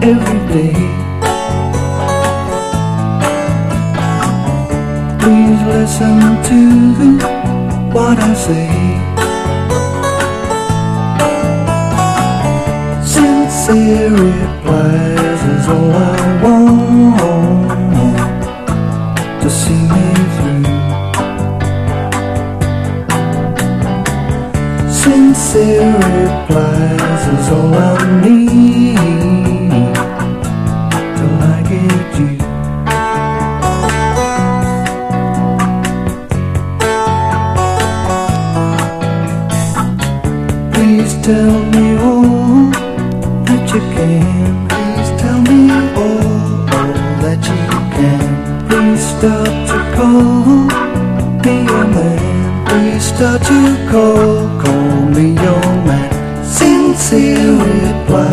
every day. Please listen to what I say. Sincere replies is all I want to see me through. Sincere replies is all I need till I get you. Please tell me all that you can. Please tell me all that you can. Please start to call me your man. Please start to call me your man. Sincere reply